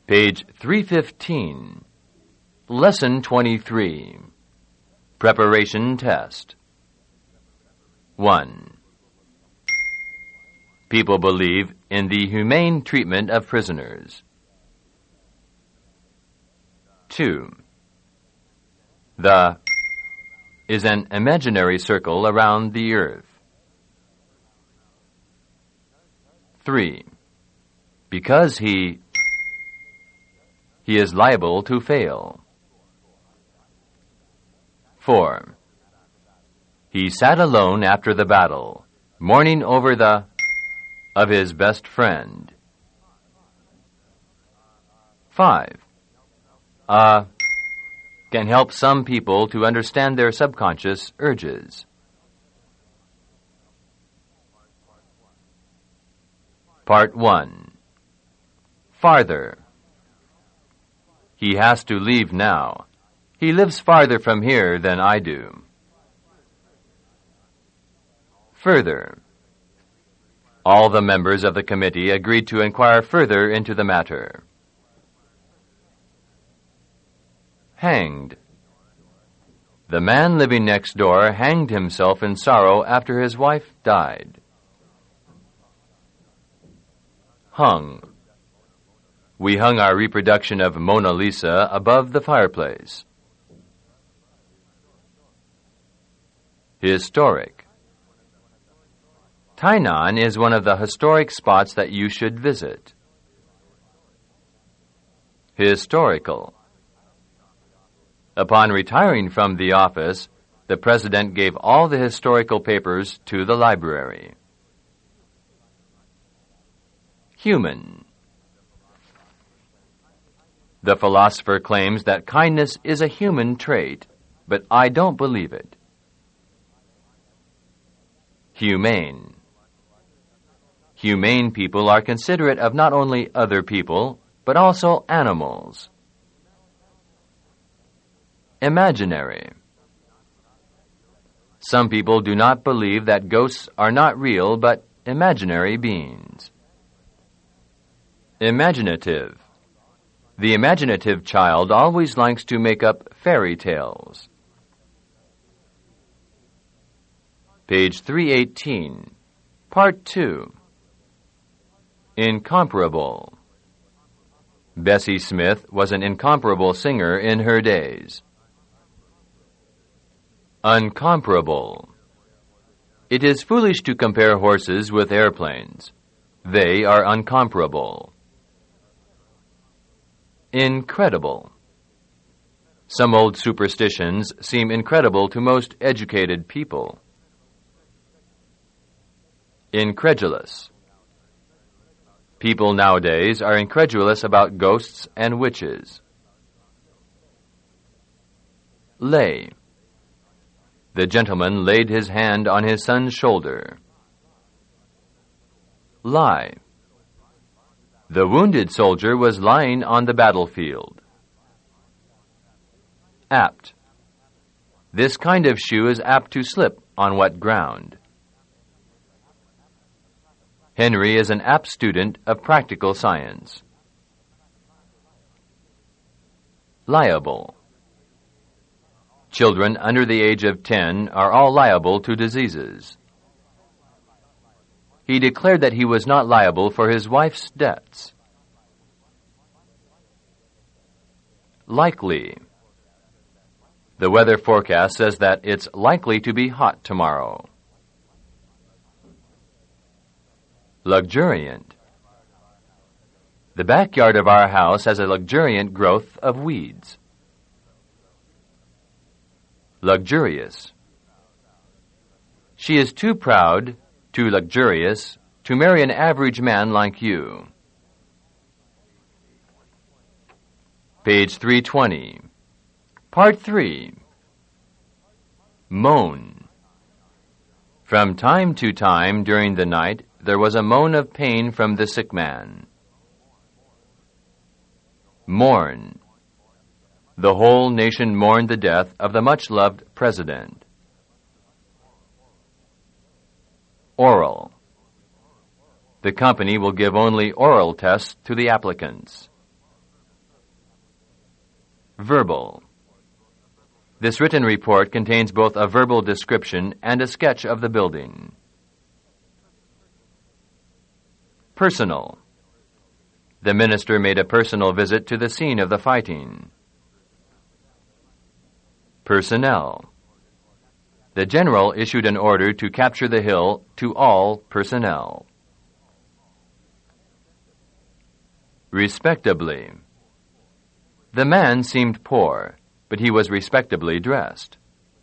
Page 315. Lesson 23. Preparation Test. 1. People believe in the humane treatment of prisoners. 2. The is an imaginary circle around the earth. 3. Because he is liable to fail. 4. He sat alone after the battle, mourning over the of his best friend. 5. Can help some people to understand their subconscious urges. Part 1. Farther. He has to leave now. He lives farther from here than I do. Further. All the members of the committee agreed to inquire further into the matter. Hanged. The man living next door hanged himself in sorrow after his wife died. Hung. We hung our reproduction of Mona Lisa above the fireplace. Historic. Tainan is one of the historic spots that you should visit. Historical. Upon retiring from the office, the president gave all the historical papers to the library. Human. The philosopher claims that kindness is a human trait, but I don't believe it. Humane. Humane people are considerate of not only other people, but also animals. Imaginary. Some people do not believe that ghosts are not real, but imaginary beings. Imaginative. The imaginative child always likes to make up fairy tales. Page 318. Part 2. Incomparable. Bessie Smith was an incomparable singer in her days. Uncomparable. It is foolish to compare horses with airplanes. They are uncomparable. Incredible. Some old superstitions seem incredible to most educated people. Incredulous. People nowadays are incredulous about ghosts and witches. Lay. The gentleman laid his hand on his son's shoulder. Lie. The wounded soldier was lying on the battlefield. Apt. This kind of shoe is apt to slip on wet ground. Henry is an apt student of practical science. Liable. Children under the age of 10 are all liable to diseases. He declared that he was not liable for his wife's debts. Likely. The weather forecast says that it's likely to be hot tomorrow. Luxuriant. The backyard of our house has a luxuriant growth of weeds. Luxurious. She is too proud, too luxurious, to marry an average man like you. Page 320. Part 3. Moan. From time to time during the night, there was a moan of pain from the sick man. Mourn. The whole nation mourned the death of the much-loved president. Oral. The company will give only oral tests to the applicants. Verbal. This written report contains both a verbal description and a sketch of the building. Personal. The minister made a personal visit to the scene of the fighting. Personnel. The general issued an order to capture the hill to all personnel. Respectably. The man seemed poor, but he was respectably dressed.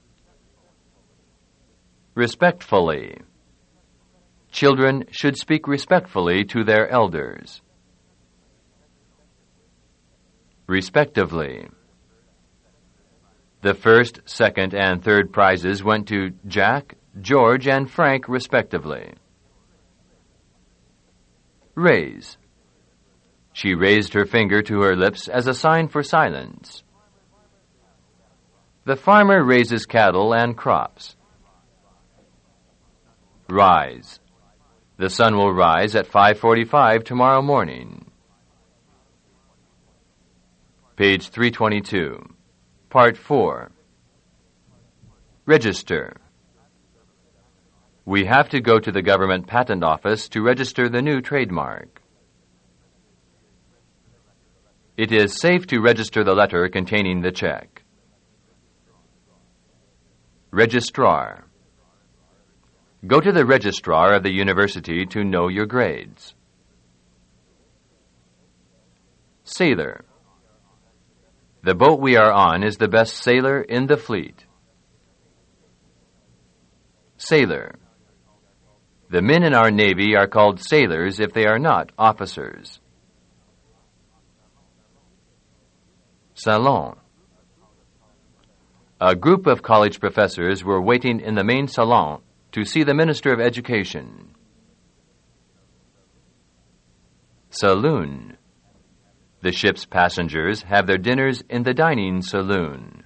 Respectfully. Children should speak respectfully to their elders. Respectively. The first, second, and third prizes went to Jack, George, and Frank respectively. Raise. She raised her finger to her lips as a sign for silence. The farmer raises cattle and crops. Rise. The sun will rise at 5:45 tomorrow morning. Page 322. Part 4. Register. We have to go to the government patent office to register the new trademark. It is safe to register the letter containing the check. Registrar. Go to the registrar of the university to know your grades. Sailor. The boat we are on is the best sailor in the fleet. Sailor. The men in our Navy are called sailors if they are not officers. Salon. A group of college professors were waiting in the main salon to see the Minister of Education. Saloon. The ship's passengers have their dinners in the dining saloon.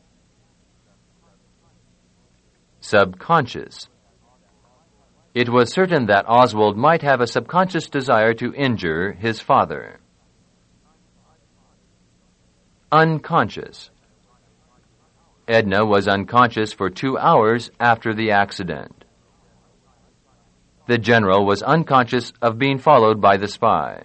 Subconscious. It was certain that Oswald might have a subconscious desire to injure his father. Unconscious. Edna was unconscious for 2 hours after the accident. The general was unconscious of being followed by the spy.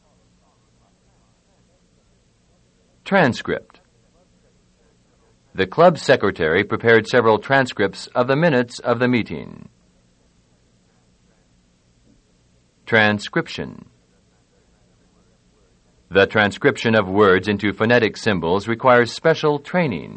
Transcript. The club secretary prepared several transcripts of the minutes of the meeting. Transcription. The transcription of words into phonetic symbols requires special training.